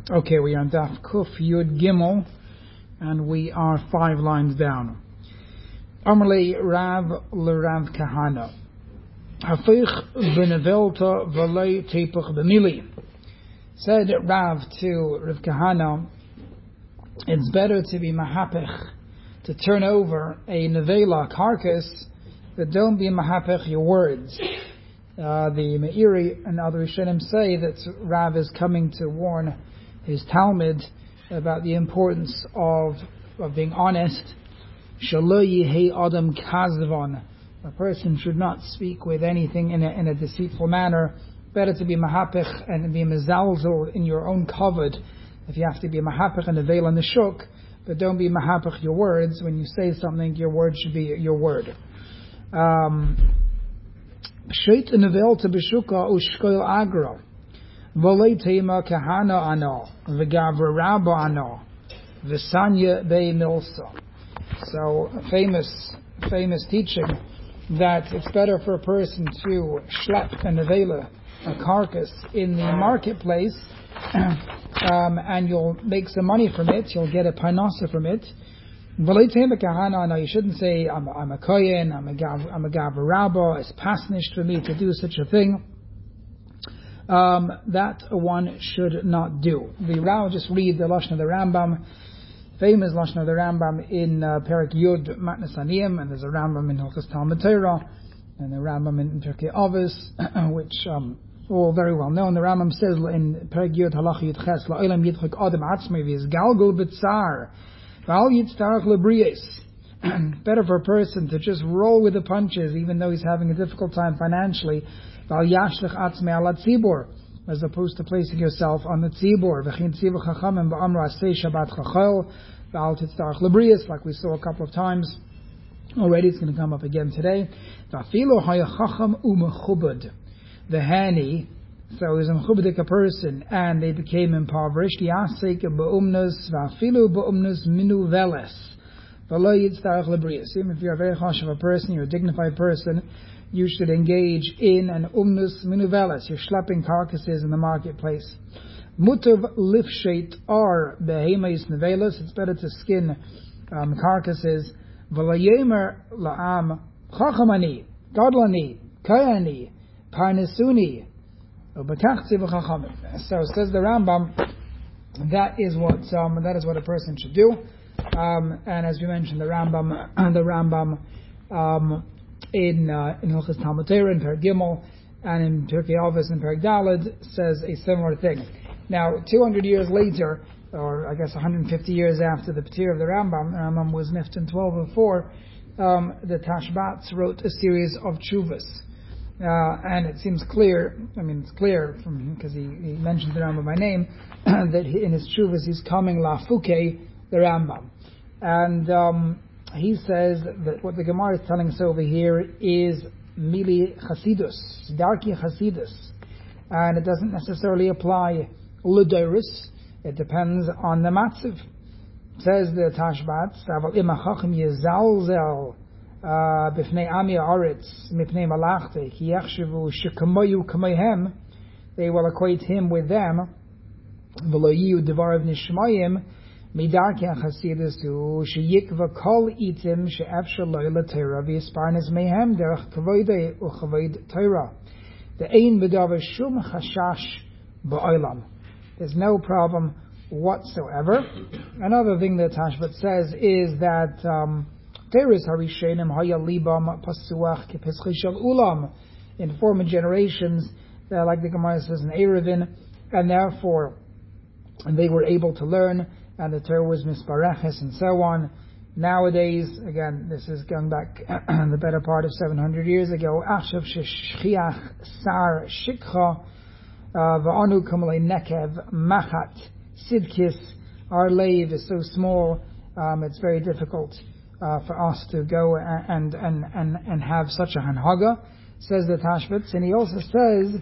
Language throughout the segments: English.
Okay, we are on Daf Kuf Yud Gimel, and we are 5 lines down. Amalei Rav LeRav Kahana. Hafich v'nevelta v'lei tepach b'mili. Said Rav to Rav Kahana, it's better to be mahapech, to turn over a nevela carcass, but don't be mahapech your words. The Meiri and other Rishonim say that Rav is coming to warn his Talmud about the importance of being honest. Shelo yihei adam kazvan. A person should not speak with anything in a deceitful manner. Better to be mahapech and be mezalzel in your own kavod. If you have to be mahapech and veil in the shuk, but don't be mahapech your words. When you say something, your word should be your word. Sheit nevelta b'shuka ushkoil agra. Volei tema kahana ano, v'gavra rabba ano, v'sanya bei milsa. So, famous teaching that it's better for a person to schlep and nevela a carcass in the marketplace, and you'll make some money from it. You'll get a panasa from it. Volei tema kahana ano. You shouldn't say I'm a kohen, I'm a gavra rabba. It's pasnish for me to do such a thing. That one should not do. The Rao just read the Lashon of the Rambam, famous Lashon of the Rambam in Perek Yud Matnas Aniyim, and there's a Rambam in Hilchos Talmud Torah, and a Rambam in Pirkei Avos, which all very well known. The Rambam says in Perek Yud Halacha Yud Ches, La'olam yidchak adam atzmei v'yizgalgul b'tzar v'al yitztarach lebrius. Better for a person to just roll with the punches, even though he's having a difficult time financially, as opposed to placing yourself on the tzibor. Like we saw a couple of times already, it's going to come up again today. The Hani, so he's a mechubadik person, and they became impoverished. Even if you're a very chashuv person, you're a dignified person, you should engage in an umnus minuvelas. You're schlepping carcasses in the marketplace. Mutav lifshet are behemoths nevelas. It's better to skin carcasses. V'layemer la'am chachamani, godlani, kayani, parnesuni, ubekachzi v'chachamim. So says the Rambam, that is what a person should do. And as we mentioned, the Rambam in Hilchos Talmud Torah, in Perek Gimel, and in Pirkei Avos and Perek Daled says a similar thing. Now, 200 years later, or I guess 150 years after the Petir of the Rambam was nifted in 1204, the Tashbats wrote a series of tshuvas. And it seems clear, it's clear from him, because he mentions the Rambam by name, that in his tshuvas he's coming lafuke the Rambam. And he says that what the Gemara is telling us over here is mili chasidus, darki chasidus, and it doesn't necessarily apply l'doris. It depends on the matziv. Says the Tashbats, aval ima chacham yezalzel b'fnei ami haaretz mipnei malachte ki yachshavu shekamoyu kamoyhem. They will equate him with them. V'lo yiyu devarav nishmayim. Midarki chasidus hu sheyikva kol itim she'efshar lo l'Torah v'yisparnes mehem derech kavoidei u'chavoid Torah. The ein b'davar shum chashash ba'olam. There's no problem whatsoever. Another thing that Tashbat says is that Teres harishenim haya libam pasuach kepeschei shel ulam. In former generations, like the Gemara says in Eruvin, and therefore they were able to learn, and the Torah was mispareches and so on. Nowadays, again, this is going back the better part of 700 years ago. Achshav sheshchiach sar shikcha v'anu kamalei nekev machat sidkis. Our lave is so small, it's very difficult for us to go and have such a hanhaga, says the Tashbitz. And he also says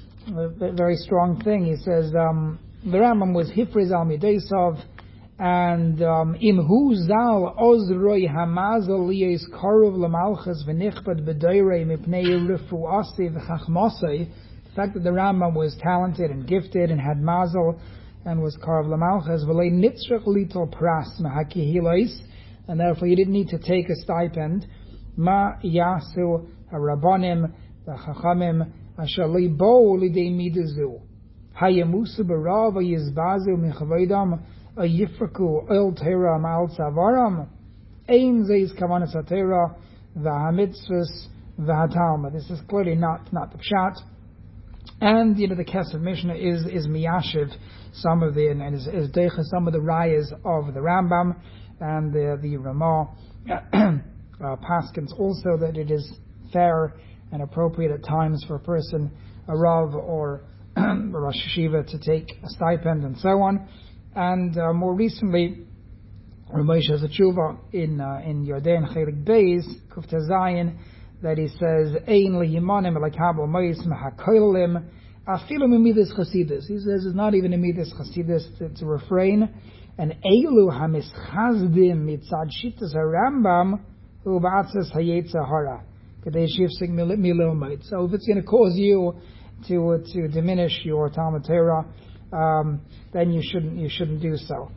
a very strong thing. He says the Rambam was hifriz al mideisav, and imhu zal ozroi hamazel liyes karov lamalchas v'nichbad b'doirei mipnei refuasi v'chachmasei. The fact that the Rambam was talented and gifted and had mazel and was carved Lamalches, V'lei nitzrach litol pras mehakihilais, and therefore you didn't need to take a stipend. Ma yasu harabanim v'chachamim asher leibo lidei midazu. Hayamusu b'rav yizbazu mechavaydam ayifraku oil tera ma'al tzavaram. Ein zeis kavanas hatera v'hamitzvus v'hatalma. This is clearly not the pshat. And the Kesef Mishnah is miyashiv some of the and is deicha some of the rayas of the Rambam, and the Ramah paskins also that it is fair and appropriate at times for a person, a Rav or a Rosh Yeshiva, to take a stipend and so on. And more recently, Rav Moshe has a tshuva in Yordan Chelik Beis Kufta Zayin, that he says Ein lihimanim lekabel mois mehakolim afilu mimidas chasidus. He says it's not even a midas chasidus, it's a refrain. And Eilu hamischazdim mitzad shitas harambam hu ba'atzas hayetza hara kadei shifsik milomait. So if it's going to cause you to diminish your Talmud Torah, then you shouldn't do so.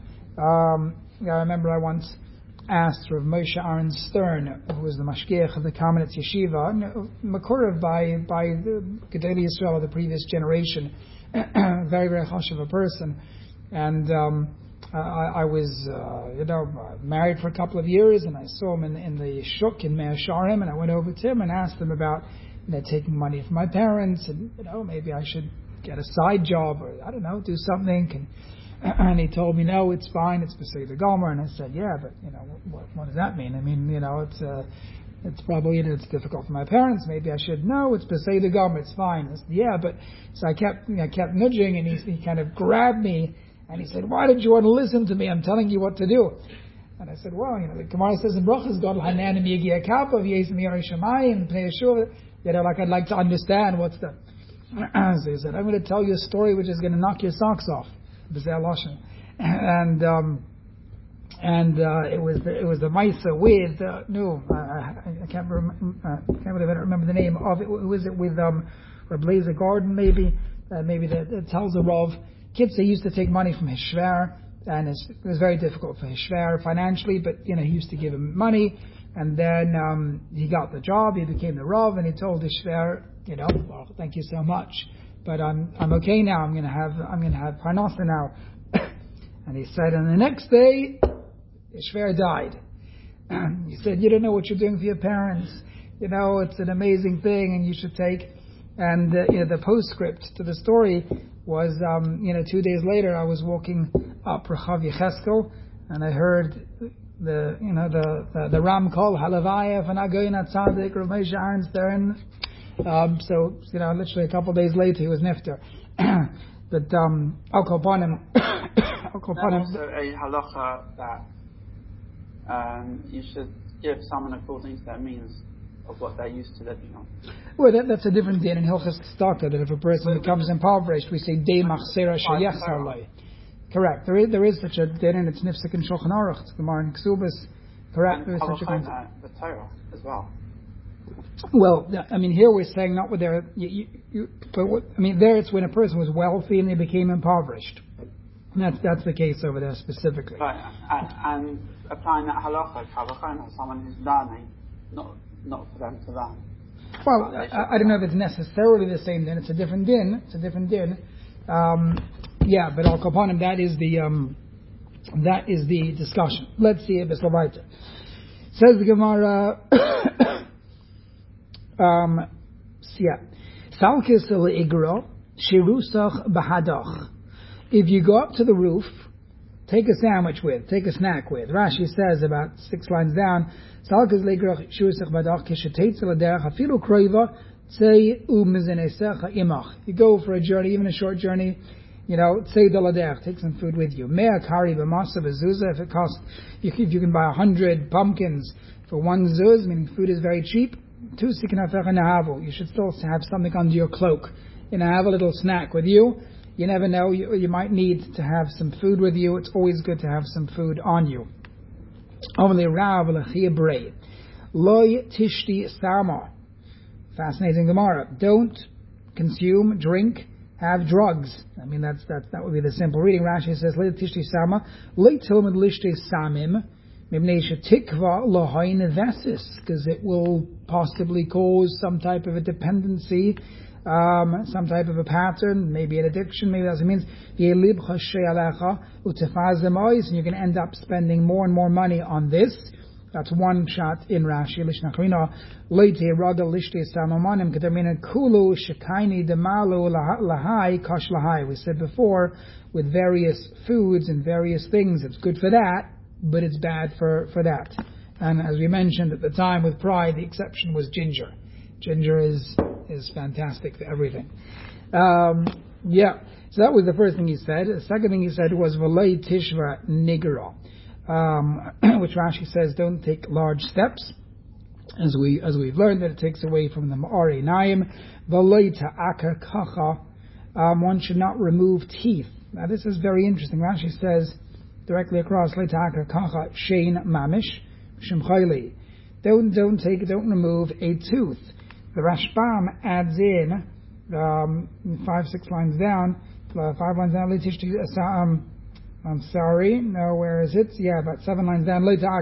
I remember I once asked Rav Moshe Aaron Stern, who was the mashgiach of the Kamenetz Yeshiva, Makorev by the Gedolei Yisrael of the previous generation, very, very chashuv a person, and I was married for a couple of years, and I saw him in the shuk in Mea Sharim, and I went over to him and asked him about taking money from my parents, and maybe I should get a side job, or I don't know, do something. And he told me, no, it's fine, it's Pesach Gomer. And I said, yeah, but what does that mean? I mean, it's probably it's difficult for my parents. Maybe I should. No, it's Pesach Gomer. It's fine. I said, yeah, but so I kept nudging, and he kind of grabbed me, and he said, why did you want to listen to me? I'm telling you what to do. And I said, well, the Gemara says in Brachas, God Hanan Miyagia Kappa V'Yes Miyar Shemayim Pnei Yeshua. Like I'd like to understand what's the. So he said, I'm going to tell you a story which is going to knock your socks off. And it was the Maisa with I can't really remember the name of it. Was it with Reb Lezer Garden maybe that tells a Rav kids they used to take money from his shver, and it was very difficult for his shver financially, but he used to give him money, and then he got the job, he became the Rav, and he told his shver, well, thank you so much, but I'm okay now. I'm gonna have parnasa now. And he said, and the next day, his shver died. He said, you don't know what you're doing for your parents. It's an amazing thing, and you should take. And the postscript to the story was, 2 days later, I was walking up Rechav Yecheskel, and I heard the Ram Kol Halavaya V'Nagoyin Atzadik Rav Moshe Aaron Stern. So literally a couple of days later he was nifter. But Al Kopanim. Also a halacha that you should give someone according to their means of what they're used to living on. Well, that's a different din in Hilchas Tzedakah, that if a person becomes impoverished, we say Dei Machsera Sheyechsar Loi. Correct. There is such a din, and it's Nifsek in Shulchan Aruch. It's Gemara in Ksubas. Correct. There is such a thing. The Torah as well. Well, I mean, here we're saying not with their. There it's when a person was wealthy and they became impoverished. And that's the case over there specifically. Right, and applying that halacha to someone who's learning, not for them to learn. Well, I don't know if it's necessarily the same din. It's a different din. But al kapanim, that is the discussion. Let's see if it's weiter. Says the Gemara. Salkis igra shirusach bahadach. If you go up to the roof, take a snack with. Rashi says about 6 lines down, Salkis igra shirusach bahadach kishateitz l'derech afilu kroiva tzei u'mizenesecha imach. You go for a journey, even a short journey, tzei d'ladech, take some food with you. Mea kari b'masa v'zuzah, if it costs, if you can buy 100 pumpkins for 1 zuz, meaning food is very cheap, you should still have something under your cloak. Have a little snack with you. You never know, you might need to have some food with you. It's always good to have some food on you. Loy tishti sama. Fascinating Gemara. Don't consume, drink have drugs. I mean, that would be the simple reading. Rashi says, "Le tishti sama, le tilmid lishte samim, mibnei shetikva lohain vesis," because it will possibly cause some type of a dependency, some type of a pattern, maybe an addiction. Maybe that's what it means. Ye'libcha she'alecha utefazem ois, and you're going to end up spending more and more money on this. That's one shot in Rashi. Lishnachrina leite rada lishte samamanim ketamina kulu shekaini demalu lahai kash lahai. We said before, with various foods and various things, it's good for that, but it's bad for that. And as we mentioned at the time with pride, the exception was ginger. Ginger is fantastic for everything. So that was the first thing he said. The second thing he said was V'lei tishva nigra, which Rashi says don't take large steps, as we've learned that it takes away from the ma'ari naim. V'lei ta'aka kacha, one should not remove teeth. Now this is very interesting. Rashi says directly across V'lei ta'aka kacha shein mamish shem chayli. Don't remove a tooth. The Rashbam adds in 5-6 lines down, 5 lines down. I'm sorry, no, where is it? Yeah, about 7 lines down.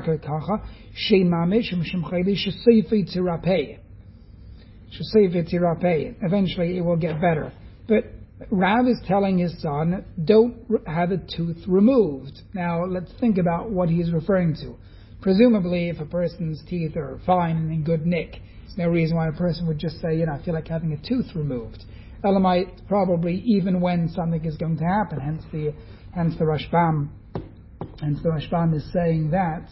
Eventually it will get better. But Rav is telling his son, don't have a tooth removed. Now let's think about what he's referring to. Presumably, if a person's teeth are fine and in good nick, there's no reason why a person would just say, I feel like having a tooth removed. Elamite, probably even when something is going to happen. Hence the Rashbam is saying that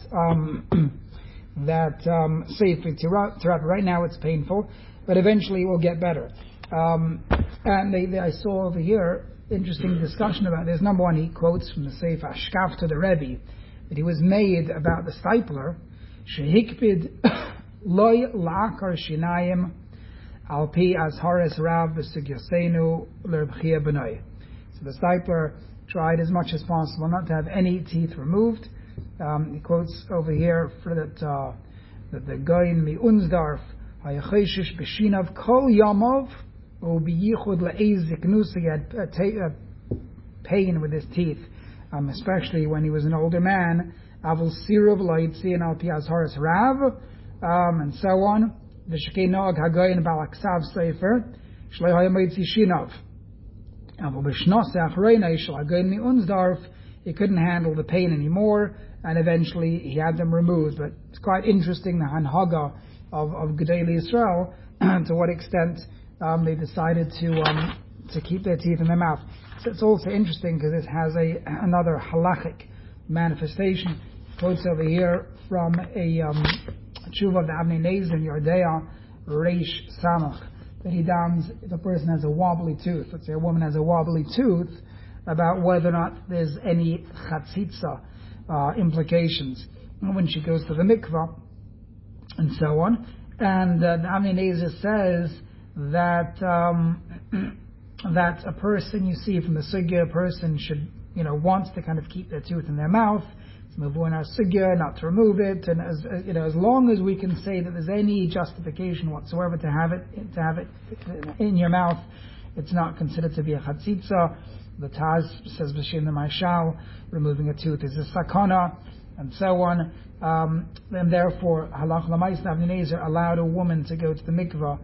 safely to right now it's painful, but eventually it will get better. And I saw over here interesting discussion about this. Number one, he quotes from the Sefer Ashkaf to the Rebbe that he was made about the stipler, shehikpid loy la'akar shinayim al pi azhares rav v'sugyasenu l'rebchia b'noi. So the stipler tried as much as possible not to have any teeth removed. He quotes over here for that the goyin mi unsdarf hayacheshish b'shinav kol yamov u'biyichud le'ez ziknus. He had pain with his teeth, especially when he was an older man. Avul sirav lo'itzi and al pi azhares rav, and so on. V'shekei noag hagoyin balaksav sefer shlei hayamitzi shinav. He couldn't handle the pain anymore, and eventually he had them removed. But it's quite interesting, the hanhaga of Gedolei Yisrael, to what extent they decided to keep their teeth in their mouth. So it's also interesting because it has another halachic manifestation. Quotes over here from a tshuva of the Avnei Nezer in Yordea, Reish Samach, that he downs if a person has a wobbly tooth. Let's say a woman has a wobbly tooth, about whether or not there's any chatzitza implications when she goes to the mikvah, and so on. And the Avnei Nezer says that that a person, you see from the sugya, a person should, wants to kind of keep their tooth in their mouth. Not to remove it, and as long as we can say that there's any justification whatsoever to have it in your mouth, it's not considered to be a chatzitza. The Taz says b'shem the Maishal, removing a tooth is a sakana, and so on. And therefore, halach l'maisa Avnei Nezer allowed a woman to go to the mikvah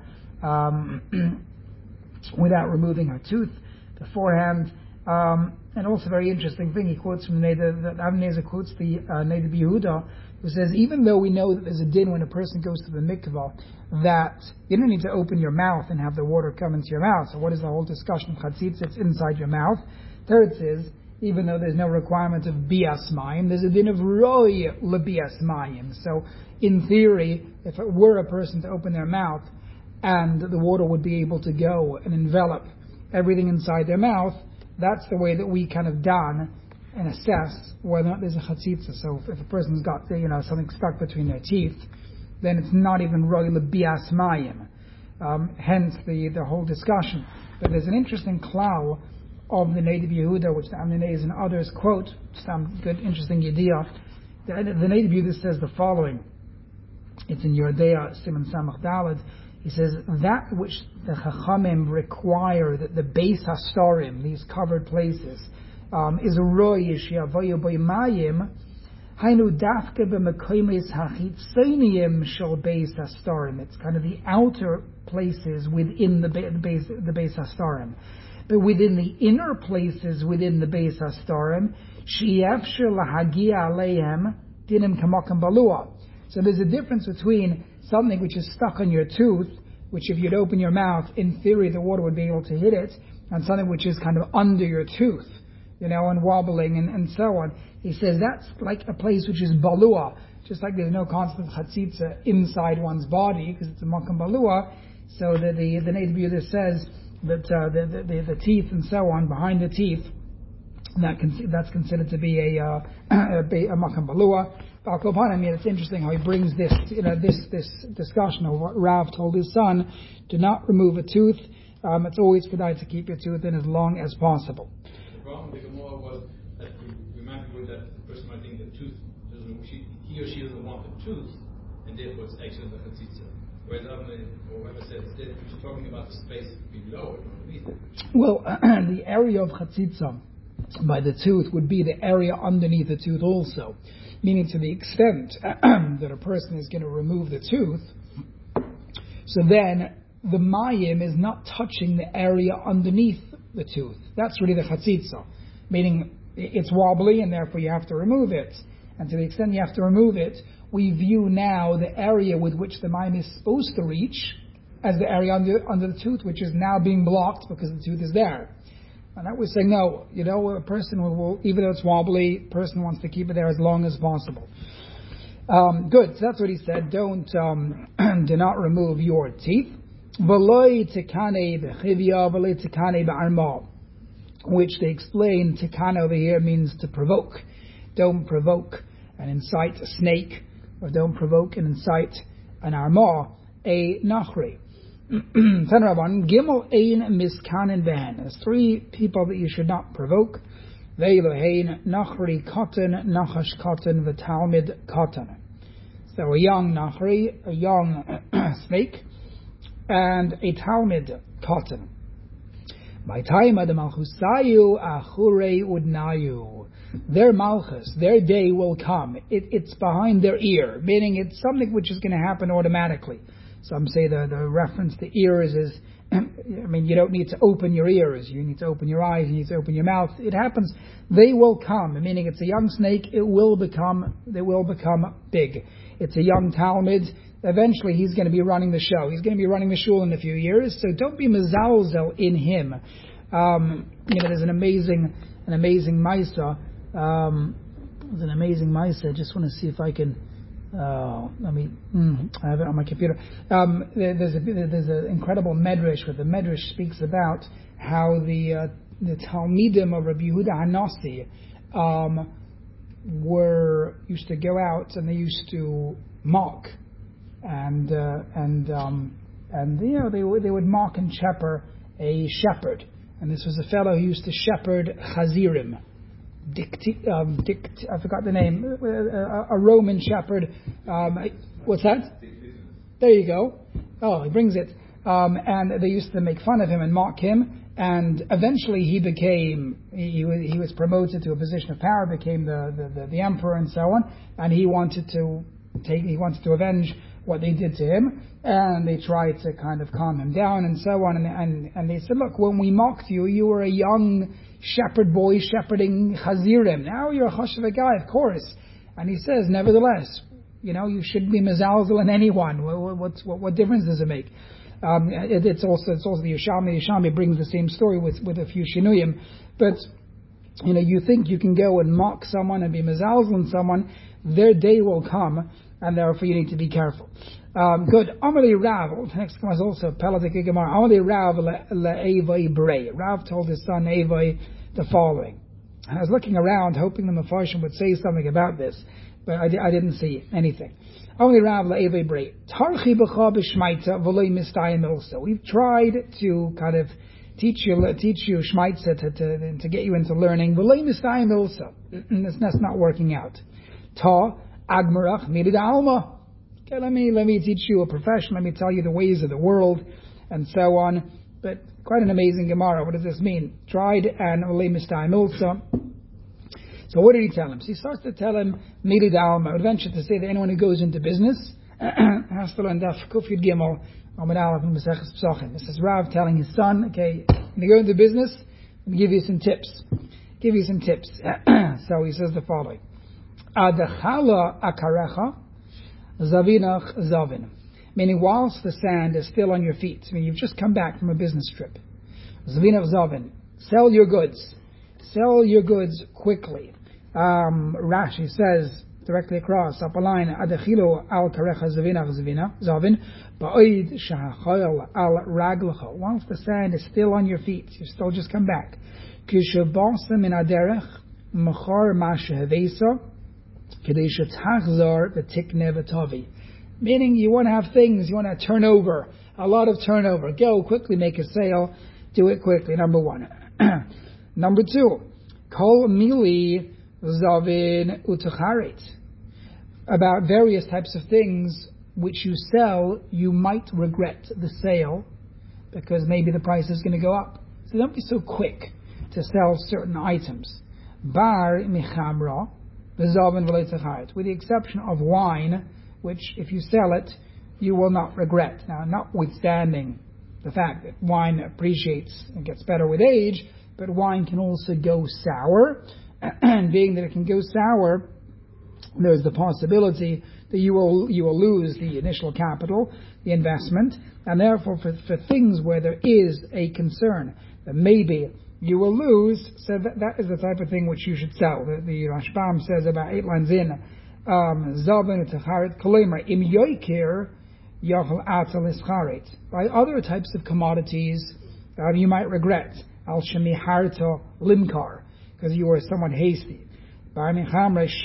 without removing her tooth beforehand. And also very interesting thing, he quotes from Avnei Nezer quotes the Neder Yehuda, who says, even though we know that there's a din when a person goes to the mikvah, that you don't need to open your mouth and have the water come into your mouth. So what is the whole discussion of chatzitz? It's inside your mouth. Third says, even though there's no requirement of bias mayim, there's a din of roy lebias mayim. So in theory, if it were a person to open their mouth and the water would be able to go and envelop everything inside their mouth, that's the way that we kind of dan and assess whether or not there's a chatzitza. So if a person's got something stuck between their teeth, then it's not even roy lebias mayim. Hence the whole discussion. But there's an interesting klal of the Neder Yehuda, which the Avnei Nezer and others quote. Some good, interesting idea. The Neder Yehuda says the following. It's in Yordea Siman Samach Daled. He says that which the Chachamim require, that the Beis Hastarim, these covered places, is a roish yavayu b'mayim. Hainu dafke b'mekoymes hachitzoniim shel Beis Hastarim. It's kind of the outer places within the Beis Hastarim, but within the inner places within the Beis Hastarim, she'efshir lahagia aleihem dinim kamakam balua. So there's a difference between something which is stuck on your tooth, which if you'd open your mouth, in theory the water would be able to hit it, and something which is kind of under your tooth, and wobbling and so on. He says that's like a place which is balua, just like there's no constant chatzitza inside one's body because it's a makam balua. So the native Yehuda says that the teeth and so on behind the teeth, that's considered to be a makam balua. I mean, it's interesting how he brings this discussion of what Rav told his son: do not remove a tooth. It's always good to keep your tooth in as long as possible. The problem with the Gemara was that we might be with that the person might think the tooth he or she doesn't want the tooth, and therefore it's actually the chatzitza. Whereas whoever says that you're talking about the space below it, underneath it. Well, the area of chatzitza by the tooth would be the area underneath the tooth also. Meaning to the extent that a person is going to remove the tooth, so then the mayim is not touching the area underneath the tooth. That's really the chatzitza. Meaning it's wobbly and therefore you have to remove it. And to the extent you have to remove it, we view now the area with which the mayim is supposed to reach as the area under the tooth, which is now being blocked because the tooth is there. And that was saying, no, a person will, even though it's wobbly, a person wants to keep it there as long as possible. Good, so that's what he said. Do not remove your teeth. Which they explain, tikana over here means to provoke. Don't provoke and incite a snake, or don't provoke and incite an arma, a nachri. Gimel ein miskanen behen. There's three people that you should not provoke. Veilohein nachri cotton, nachash cotton, v'talmid cotton. So a young nachri, a young snake, and a talmid cotton. By time the malchusayu achure udnayu. Their malchus, their day will come. It's behind their ear, meaning it's something which is going to happen automatically. Some say the reference to ears is, you don't need to open your ears. You need to open your eyes. You need to open your mouth. It happens. They will come, meaning it's a young snake. They will become big. It's a young talmid. Eventually, he's going to be running the show. He's going to be running the shul in a few years. So don't be mezalzel in him. There's an amazing Maisa. There's an amazing Maisa. I just want to see if I can. I have it on my computer. There's an incredible medrash where the medrash speaks about how the Talmidim of Rabbi Yehuda Hanassi used to go out and they used to mock and they would mock and shepherd a shepherd, and this was a fellow who used to shepherd chazirim. I forgot the name. A Roman shepherd. What's that? There you go. Oh, he brings it. And they used to make fun of him and mock him. And eventually he was promoted to a position of power, became the emperor and so on. And he wanted to avenge what they did to him. And they tried to kind of calm him down and so on. And they said, look, when we mocked you, you were a young shepherd boy shepherding chazirim. Now you're a chashuv guy, of course. And he says, nevertheless, you shouldn't be mezalzel in anyone. What difference does it make? It's also the Yerushalmi. Yerushalmi brings the same story with a few shinuyim. But you think you can go and mock someone and be mezalzel in someone, their day will come, and therefore you need to be careful. Good. Amali Rav. Next one is also Peladik Gemara. Amali Rav le'evai brei. Rav told his son Evai the following. I was looking around, hoping the Mefarshim would say something about this, but I didn't see anything. Amali Rav le'evai brei. Tarchi b'cha b'shmaita v'loi mistayim also. We've tried to kind of teach you shmaitza to get you into learning. V'loi mistayim also. That's not working out. Ta agmarach midid alma. Okay, let me teach you a profession. Let me tell you the ways of the world, and so on. But quite an amazing Gemara. What does this mean? Tried and ole mistayim also. So what did he tell him? So he starts to tell him Mili Dalma. I would venture to say that anyone who goes into business has to learn Daf Kuf Yud Gimel Amud Aleph in Maseches Pesachim. This is Rav telling his son, okay, when you go into business, let me give you some tips. So he says the following: Adachala akarecha zavinach zavin. Meaning, whilst the sand is still on your feet, I mean, you've just come back from a business trip. Zavinach zavin. Sell your goods quickly. Rashi says directly across, up a line, Adachilo al karecha zavinach zavin, ba'oid shahachayel al raglecha. Once the sand is still on your feet, you still just come back. Kishabasa min aderech machar mashehevesa kedei shetachzar v'tikne v'tavi. Meaning, you want to have things, you want to turnover, a lot of turnover. Go quickly, make a sale, do it quickly. Number one. Number two, kol mili zavin utacharet. About various types of things which you sell, you might regret the sale because maybe the price is going to go up. So don't be so quick to sell certain items. Bar michamra v'zavin v'lo tacharet, with the exception of wine, which if you sell it, you will not regret. Now, notwithstanding the fact that wine appreciates and gets better with age, but wine can also go sour, and being that it can go sour, there's the possibility that you will lose the initial capital, the investment, and therefore for things where there is a concern that maybe you will lose, so that is the type of thing which you should sell. The Rashbam says about 8 lines in, Zavin Tacharet Kalemer Im Yoikir Yachal Atal Ischaret. By other types of commodities, you might regret Al Shemi Harto Limkar, because you were somewhat hasty. If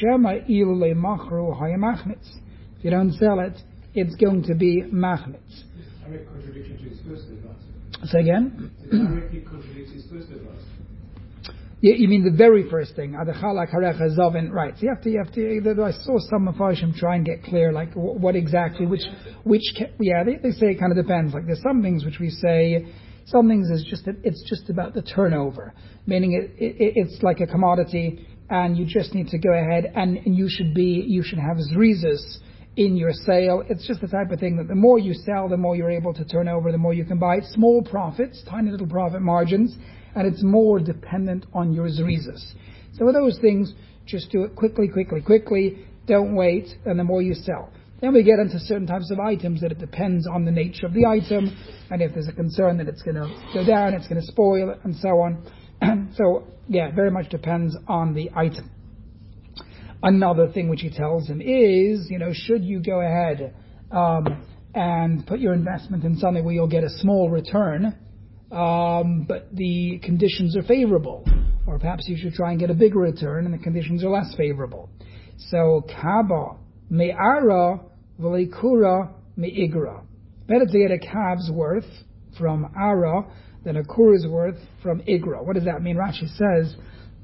you don't sell it, it's going to be machmitz. Contradiction to his first advice. Say again? Directly contradicts his first advice. Yeah, you mean the very first thing, Adachala Karecha Zavin, right? So you have to. I saw some Mepharshim try and get clear, like what exactly, they say it kind of depends. Like there's some things which we say, some things is just that it's just about the turnover, meaning it's like a commodity, and you just need to go ahead and you should have zrizas in your sale. It's just the type of thing that the more you sell, the more you're able to turn over, the more you can buy. Small profits, tiny little profit margins, and it's more dependent on your zrizas. So with those things, just do it quickly. Don't wait, and the more you sell. Then we get into certain types of items that it depends on the nature of the item, and if there's a concern that it's going to go down, it's going to spoil, and so on. So, yeah, very much depends on the item. Another thing which he tells him is, should you go ahead and put your investment in something where you'll get a small return, but the conditions are favorable, or perhaps you should try and get a bigger return and the conditions are less favorable. So, kaba me'ara v'leikura me'igra. Better to get a calf's worth from ara than a kura's worth from igra. What does that mean? Rashi says,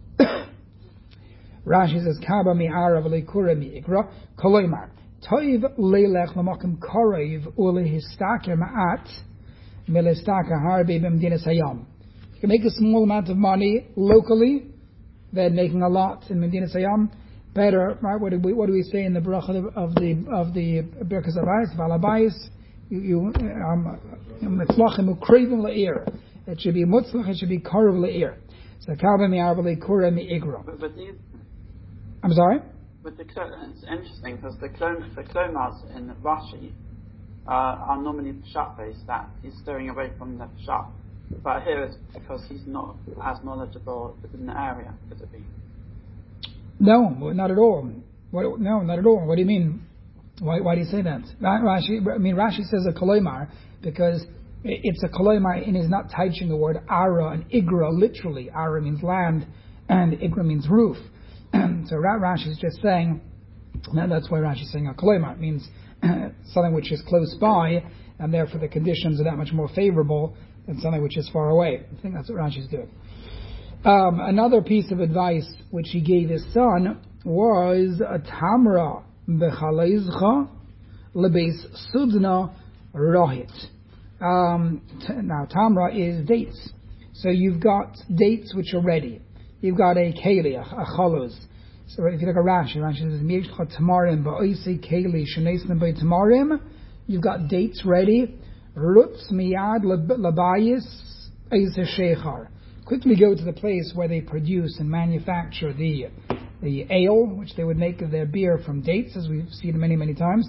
Kaba mi'ara v'leikura mi'igra, koloimar, toiv leilech l'makim korev u'lehistake ma'at melestake harbi b'mdinas hayam. You can make a small amount of money locally than making a lot in Medinas Hayam. Better, right? What do we say in the bracha of the Birkas Abayis, Valabayis? Mitzlachim u'krevim la'ir. It should be mutzlach, it should be karev la'ir. So kaba mi'ar v'leikura mi'igra. I'm sorry? But it's interesting because the klomas in Rashi are normally pshat based, that he's steering away from the pshat. But here it's because he's not as knowledgeable within the area, could it be? No, not at all. No, not at all. What do you mean? Why do you say that? Rashi says a koloimar because it's a koloimar and is not touching the word ara and igra literally. Ara means land and igra means roof. So Rashi is just saying, that's why Rashi is saying a koloimar. It means something which is close by, and therefore the conditions are that much more favorable than something which is far away. I think that's what Rashi is doing. Another piece of advice which he gave his son was a tamra b'chaleizcha Lebes Sudna Rohit. Now, Tamra is dates. So you've got dates which are ready. You've got a keli, a chaluz. So if you look at Rashi says, Mi'eshcha tamarim ba'oisi keli shenesna by tamarim. You've got dates ready. Rutz miyad labayis eise shechar. Quickly go to the place where they produce and manufacture the ale, which they would make of their beer from dates, as we've seen many, many times.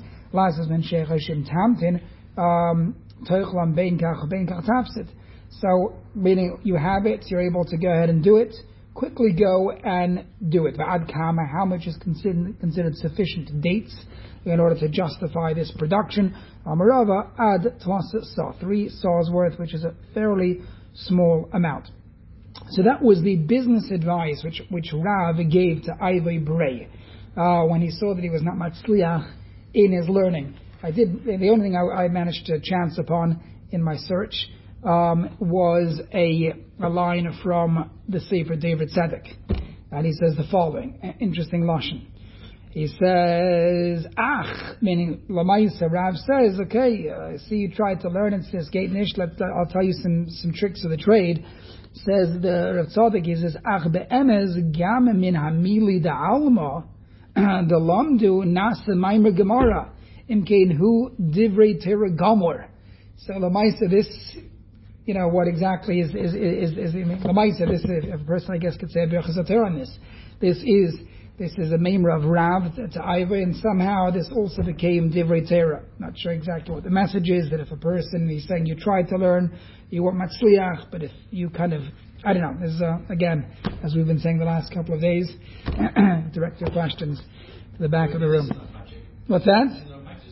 So, meaning you have it, you're able to go ahead and do it. Quickly go and do it. How much is considered sufficient dates in order to justify this production? Amarava ad 3 saws worth, which is a fairly small amount. So that was the business advice which Rav gave to Ivay Bray when he saw that he was not matzliach in his learning. The only thing I managed to chance upon in my search was a line from the Sefer David Tzedek, and he says the following interesting lashon. He says, meaning Lamaisa. Rav says, okay, I see you tried to learn it. Says Gate Nish. I'll tell you some tricks of the trade. Says the Rav Tzadok, he says, be'emez gam min hamili da'alma the lamdu nasa maimer gemara imkein hu divrei Torah gamor. So Lamaisa, this, what exactly is Lamaisa? This, if a person, I guess, could say a Birchas HaTorah on this. This is a memra of Rav to Ivay, and somehow this also became Divrei Torah. Not sure exactly what the message is, that if a person, he's saying you tried to learn, you weren't matzliach, but if you kind of, I don't know, this is, again, as we've been saying the last couple of days, direct your questions to the back of the room. What's that?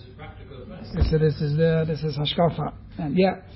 This is Hashkafa. And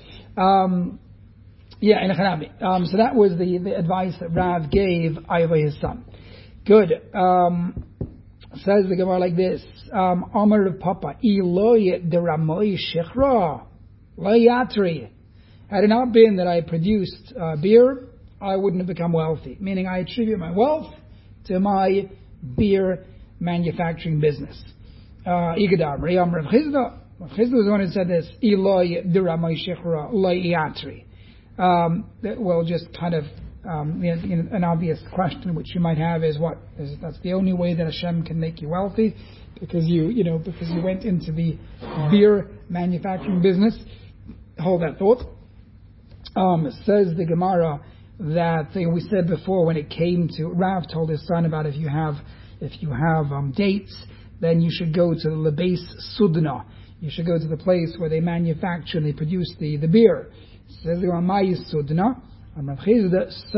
in Hanabi. So that was the advice that Rav gave Ivay, his son. Good. Says the Gemara like this. Amar of Papa, Eloy de Ramoy Shechra, Layatri. Had it not been that I produced beer, I wouldn't have become wealthy. Meaning I attribute my wealth to my beer manufacturing business. Igadar, Rayam Rav Chizda. Rav Chizda was the one who said this. Eloy de Ramoy Shechra, Layatri. Well, just kind of an obvious question which you might have is that's the only way that Hashem can make you wealthy, because you went into the beer manufacturing business. Hold that thought. Says the Gemara that we said before, when it came to Rav told his son about if you have dates, then you should go to the Lebes Sudna. You should go to the place where they manufacture and they produce the beer. Says the Gemara Sudna. Meaning,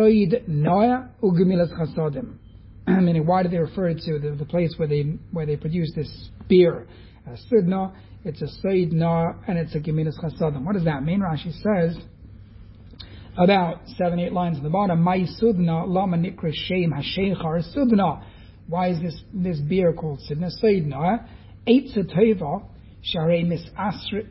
why do they refer to the place where they produce this beer? Sudna, it's a Sayyidna, and it's a Gemilas Chasadim. What does that mean? Rashi says, about 7-8 lines at the bottom, Mai Sudna, Lama Nikra Shem Hashechar Sudna. Why is this beer called Sudna? Sayyidna, Eitza Teva, Sharei Misashrin,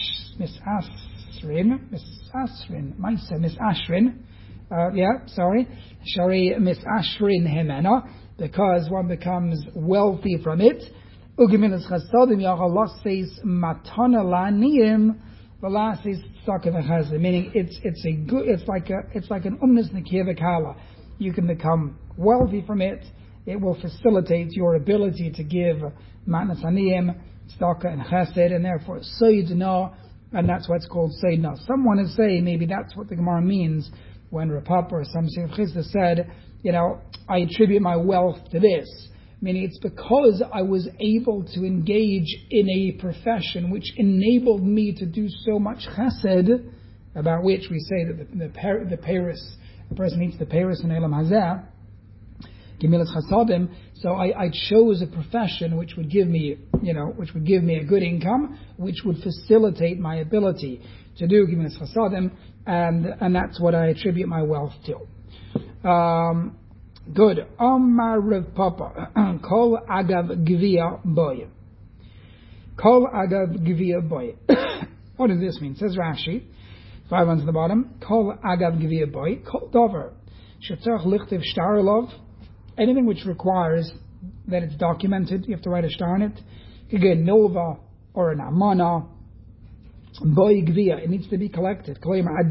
Shari Misashrin Hemena, because one becomes wealthy from it. Ugimilas Chasadim Yachallah says Matana Laniyim, V'la says Tzaka V'chazim, meaning it's like an Umnis Nekiva Kala. You can become wealthy from it. It will facilitate your ability to give Matnas Aniyim, Tzaka and Chesed, and therefore Sayyidina. And that's why it's called Sayyidina. Someone is saying maybe that's what the Gemara means when Rav Papa or some Sefer Chizda said, I attribute my wealth to this. Meaning it's because I was able to engage in a profession which enabled me to do so much chesed, about which we say that the Paris, the person eats the Paris in Elam Hazeh, Gemilas Chasadim. So I chose a profession which would give me a good income, which would facilitate my ability to do Gemilas Chasadim, and that's what I attribute my wealth to. Good. Amar Rav Papa, Kol Agav Gvia Boy. Kol Agav Gvia Boy. What does this mean? Says Rashi, 5 lines at the bottom. Kol Agav Gvia Boy. Kol Dover. Shetzach Lichtiv Shtarlov. Anything which requires that it's documented, you have to write a shtar on it. Again, Nova or an amana, boy gvia, it needs to be collected. Meaning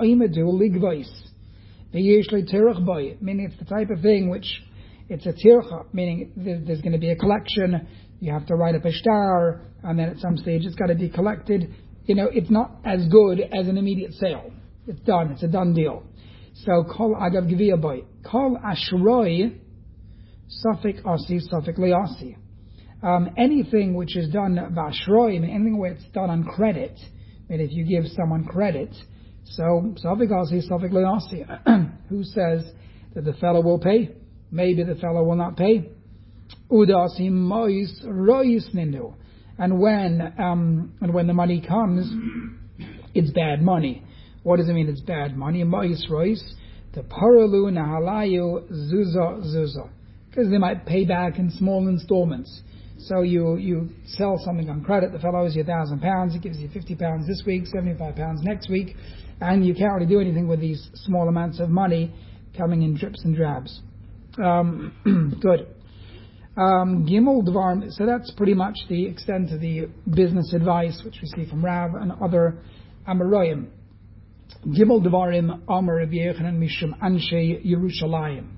it's the type of thing which it's a tircha, meaning there's going to be a collection, you have to write up a shtar, and then at some stage it's got to be collected. It's not as good as an immediate sale. It's done, it's a done deal. So, kol agav gvia boy. Kol ashroi, suffik asi, suffik liasi. Anything which is done b'ashroi, anything where it's done on credit, if you give someone credit, so suffik asi, suffik liasi. Who says that the fellow will pay? Maybe the fellow will not pay. Udasi mois rois ninu. And when the money comes, it's bad money. What does it mean? It's bad money. Mois rois, the paralu nahalayu zuza. Because they might pay back in small installments. So you sell something on credit, the fellow owes you £1,000, he gives you £50 this week, £75 next week, and you can't really do anything with these small amounts of money coming in drips and drabs. Good. Gimel Dvarim, so that's pretty much the extent of the business advice which we see from Rav and other Amoraim. Gimel Dvarim Amar Rabbi Yochanan Mishum Anshe Yerushalayim.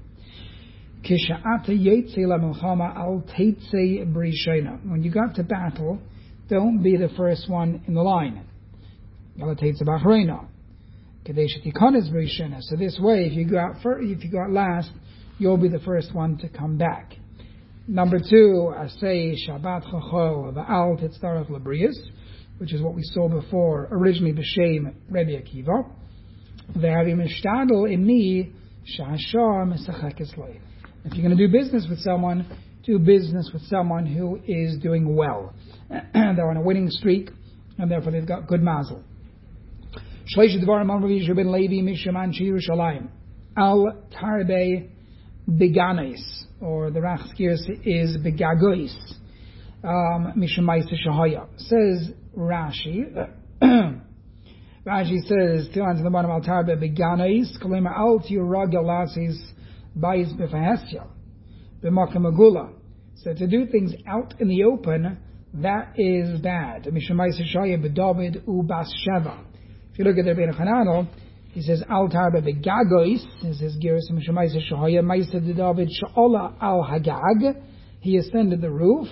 When you go to battle, don't be the first one in the line. So this way, if you go out last, you'll be the first one to come back. Number 2, Asay Shabbat Chachol Va'al Titzarach Labrius, which is what we saw before, originally B'Shem Rebbe Akiva. Ve'avi Mishtadel Imni Sha'ashah Mesachekes Loi. If you're going to do business with someone, do business with someone who is doing well. They're on a winning streak, and therefore they've got good mazel. Al tarbe beganis, or the Rachskirs is begagois. Mishamaisa shahaya. Says Rashi. Rashi says, two lines at the bottom, al tarbe beganis, kalima al tiuragalasis. So to do things out in the open, that is bad. If you look at the Rebbeinu Chananel, he says al tarbe begagois. This is Giris Mishamaisa Shahaya Maisa de David Sha'ola al Hagag. He ascended the roof.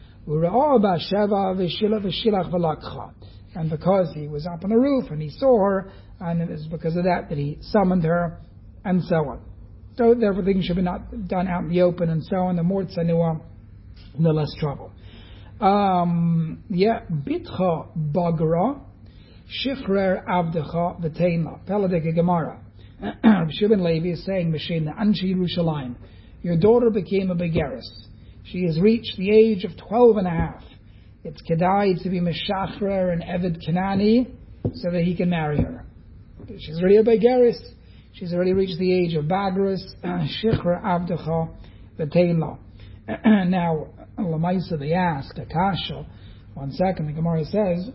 And because he was up on the roof and he saw her, and it is because of that he summoned her, and so on. So therefore things should be not done out in the open and so on. The more tzanua, the less trouble. Bitcha bagra, shichrer avdecha v'teina. Peladek Gemara. Shimon Levi is saying, M'shem Anshi Yerushalayim, your daughter became a begeris. She has reached the age of 12 and a half. It's kedai to be meshachrer and Eved Kanani so that he can marry her. She's already a begeris. She's already reached the age of Bagras, Shichra Avdecha, V'tein. Now, Lamaisa, they asked, Akasha, 1 second, the Gemara says,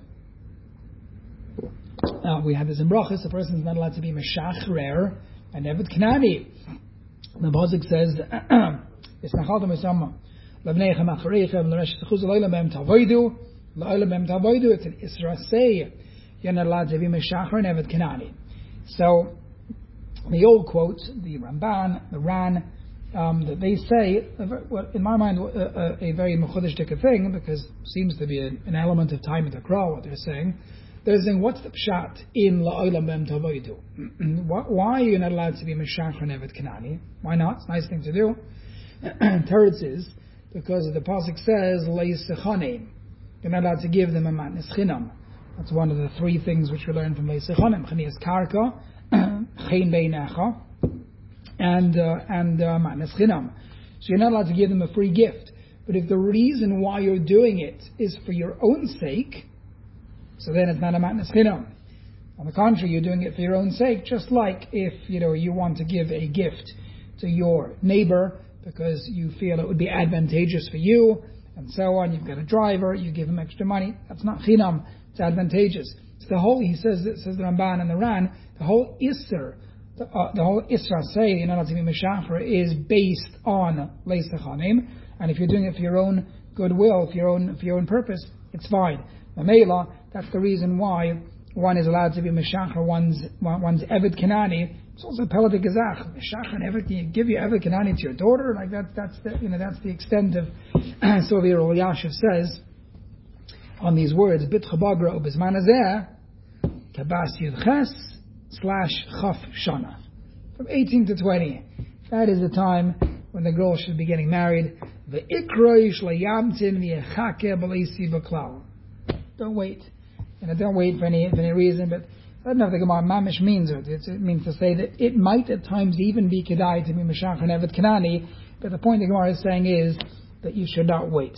we have this in Brachas, the person is not allowed to be Meshachrer and Eved Kanani. The Pasuk says, Isnachaltam Esamma, Lavnechem Acharechem, L'resh Techuz L'olam Bem Tavoidu, L'olam Bem Tavoidu, it's an Isra Sey, you're not allowed to be Meshachrer and Eved Kanani. So, the old quote, the Ramban, the Ran, that they say, in my mind, a very mechudishdik thing, because it seems to be an element of time at the Kra, what they're saying. They're saying, what's the pshat in La'olam Bem Tavoidu? Why are you not allowed to be Meshachar and Eved Kanani? Why not? It's a nice thing to do. Teretz is, because the Pasuk says, Le'isechanim. You're not allowed to give them a matnes chinam. That's one of the 3 things which we learn from Le'isechanim. Chanias karka, Chen beinecha, and matnes chinam. So you're not allowed to give them a free gift. But if the reason why you're doing it is for your own sake, so then it's not a matnes chinam. On the contrary, you're doing it for your own sake, just like if you want to give a gift to your neighbor because you feel it would be advantageous for you, and so on. You've got a driver, you give him extra money. That's not chinam. It's advantageous. So the whole, says the Ramban and the Ran, the whole Isser, the whole Isra say, you're not allowed to be Meshachar, is based on Leisechanim, and if you're doing it for your own goodwill, for your own purpose, it's fine. Mamela, that's the reason why one is allowed to be Meshachar one's Eved Kanani. It's also Pellet Gazach. Meshachar and Eved, you give your Eved Kanani to your daughter, like that's the extent of so the Rav Elyashiv says on these words, Bit Chabagra Ubizman Azeh, Kabas Yudches / Chaf Shana. From 18 to 20. That is the time when the girl should be getting married. Don't wait. Don't wait for any reason, but I don't know if the Gemara Mamish means it. It means to say that it might at times even be Kedai to be Meshach and Evet Kanani, but the point the Gemara is saying is that you should not wait.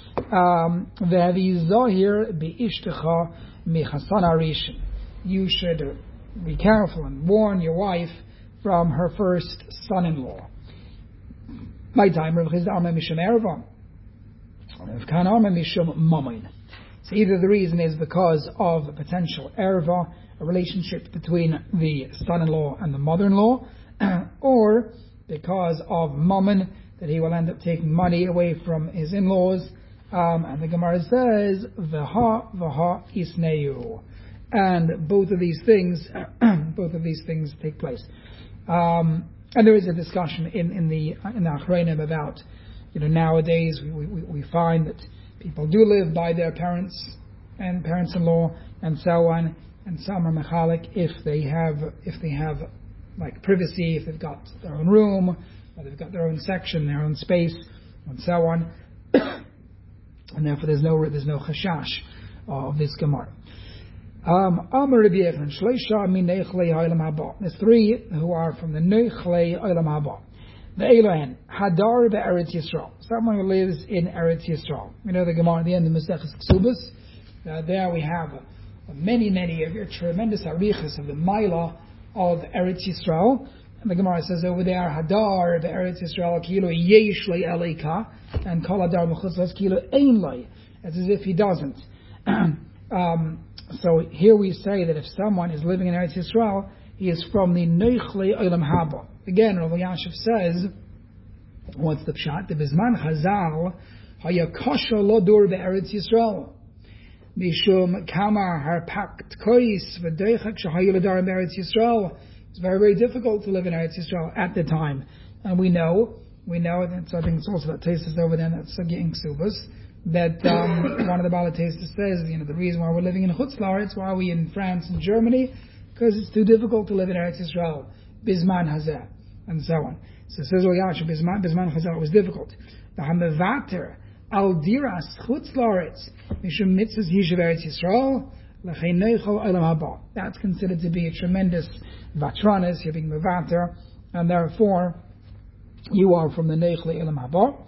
You should be careful and warn your wife from her first son-in-law. My time, Rav Chizda Amar Mishum Erva, Rav Kan Amar Mishum Mamin. So either the reason is because of a potential erva, a relationship between the son-in-law and the mother-in-law, or because of mammon, that he will end up taking money away from his in-laws. And the Gemara says, V'ha isneu. And both of these things take place. And there is a discussion in the Achreinim about, nowadays we find that people do live by their parents and parents-in-law and so on, and some are mechalik if they have like privacy, if they've got their own room, or they've got their own section, their own space, and so on, and therefore there's no chashash of this Gemara. There's three who are from the Nechlei Olam Haba. The Elohen, Hadar be'Eretz Yisrael, someone who lives in Eretz Yisrael. We know the Gemara at the end of Maseches Ksubas. There we have many tremendous arichas of the Maila of Eretz Yisrael. And the Gemara says over there, Hadar be'Eretz Yisrael kilo yesh le elika, and Kol Hadar b'chutz kilo ein le. It's as if he doesn't. So here we say that if someone is living in Eretz Yisrael, he is from the Nechlei Olam Haba. Again, Rav Elyashiv says, what's the pshat? The Bizman Chazal haya kosher lo dur be'Eretz Yisrael mishum kama harpakt kois v'deichak shahaya l'dar be'Eretz Yisrael. It's very, very difficult to live in Eretz Yisrael at the time, and we know, and so I think it's also that Tesis over there that's Sugya Ksubas, that one of the Balatesis says, the reason why we're living in Chutz La'aretz, why are we in France and Germany? Because it's too difficult to live in Eretz Yisrael, Bizman Hazeh, and so on. So says Elyashiv, Bizman Hazeh was difficult. The Hamevater al diras Chutz La'aretz mishum mitzvahs yishuv Eretz Yisrael l'chei neichol olam haba. That's considered to be a tremendous vatranis. You're being mevater, and therefore you are from the Nechlei Olam Haba.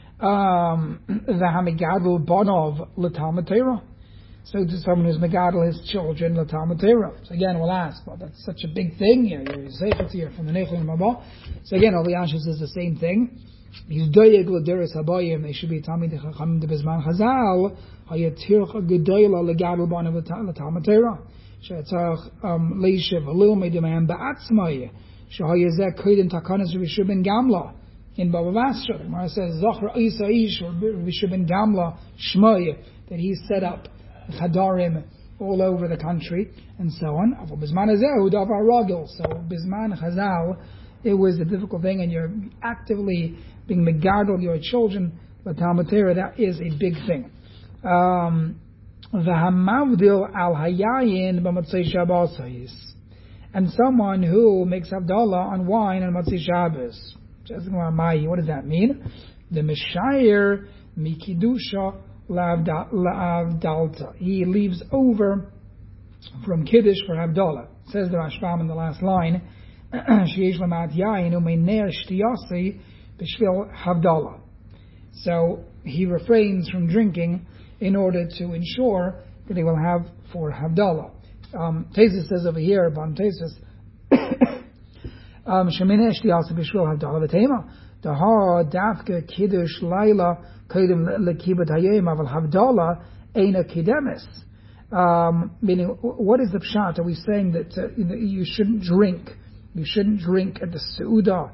The Hamigadol Bonov L'Talmud Torah. So to someone who's Megadol his children L'Talmud Torah. So again, we'll ask, well, that's such a big thing. You're safe here from the Nechlei Olam Haba. So again, all the Elyashiv says the same thing. He's doyeg l'deres habayim. They should be Talmid Chachamim de Bizman Chazal. Hayatircha gedoyla legadol Bonov L'Talmud Torah. She'etzach leishev l'ilmei demand ba'atzmai. Shehayazek kodim takanas Rishub ben Gamla. In Baba Basra, the Gemara says, Zachar Isa Ish, or Rishub ben Gamla, Shmoy, that he set up Chadarim all over the country, and so on. Bizman Hazeh, Davar Ragil. So, Bizman Chazal, it was a difficult thing, and you're actively being Megadol your children, but Talmud Torah, that is a big thing. The Hamavdil al Hayayin b'Matzei Shabbos, and someone who makes Havdalah on wine on Matzei Shabbos. What does that mean? The Meshayir Mikidusha Lavdalta. He leaves over from Kiddush for Havdalah. Says the Rashbam in the last line, Sheish Lamat Yayin Umeiner Shtiyasi B'Shvil Havdalah. So he refrains from drinking in order to ensure that he will have for Havdalah. Tesis says over here, Ban Tesis, Sheminesh the also b'shvil havdalah v'tema. The ha dafke kiddush laila kodim lekibut hayom aval havdalah eina kidemes. Meaning, what is the pshat? Are we saying that you shouldn't drink? You shouldn't drink at the seudah.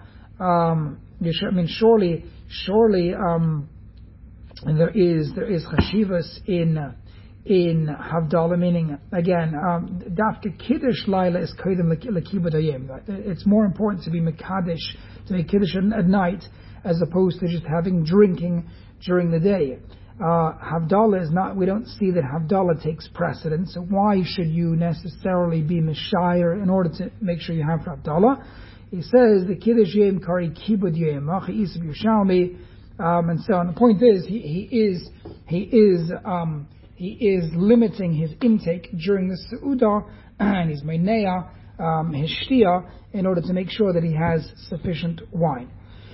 Surely, there is chashivas in in Havdalah, meaning, again, Dafka Kiddush Laila is Kodim L'Kibbud Hayom. It's more important to be Mekadesh, to make Kiddush at night, as opposed to just drinking during the day. Havdalah is not, we don't see that Havdalah takes precedence, so why should you necessarily be Meshayir in order to make sure you have Havdalah? He says, the Kiddush Yom Kari Kibbud Yom, Machi Isav Yerushalmi, and so on. The point is, he is limiting his intake during the Seudah, and he's Meinea, his Shtia, in order to make sure that he has sufficient wine.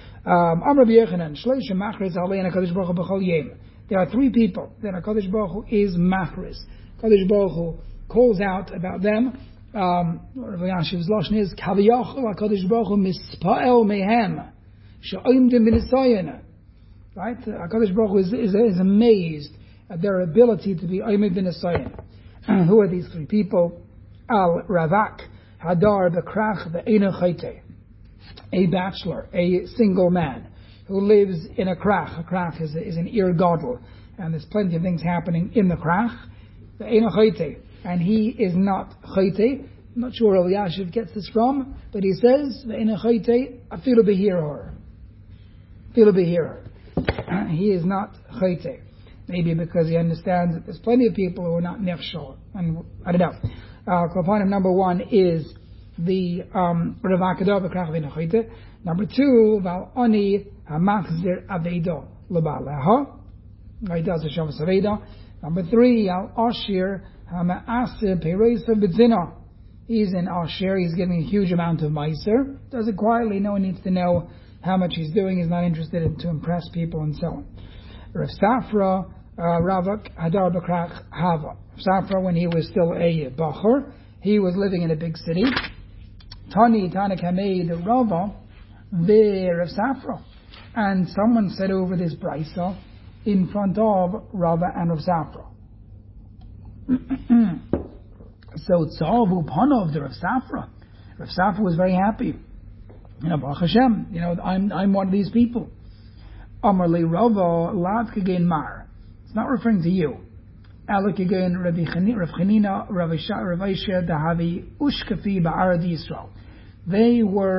There are three people that HaKadosh Baruch Hu is machris. HaKadosh Baruch Hu calls out about them. Rav Yashiv's lashon is Kaviyachol HaKadosh Baruch Hu mispa'el mehem she'oimdim b'nisayena. Right? HaKadosh Baruch Hu is amazed at their ability to be oimid b'nisayena. Who are these three people? Al Ravak Hadar B'krach Ve'ena Chayte, a bachelor, a single man who lives in a krach. A krach is an ir gadol, and there's plenty of things happening in the krach. Ve'ena Chayte, and he is not chayte. I'm not sure where Yashiv gets this from, but he says ve'ena chayte afilu behiror. Afilu behiror. He is not chayte. Maybe because he understands that there's plenty of people who are not nefshol, and I don't know. Klapanim number one is the Ravakador b'krach ve'ena chayte. Number two, val ani hamachzir aveido lebaleha. He does the shavas aveido. Number three, al ashir hama'asir pereisa b'dzina. He's in ashir. He's giving a huge amount of meiser. Does it quietly. No one needs to know how much he's doing. He's not interested in to impress people and so on. Rav Safra, Ravak Hadar B'krach Hava. Safra, when he was still a bachur, he was living in a big city. Tani Tanak Hamei the Rava, the Rav Safra. And someone said over this brisa in front of Rava and Rav Safra. So Tzavu Panov the Rav Safra. Rav Safra was very happy. Baruch Hashem, I'm one of these people. Amarli Rava Lav Kagain Mar. It's not referring to you. Alek again Rav Chanina Rav Isha Dahavi Ushkafi Ba'arad Yisrael. They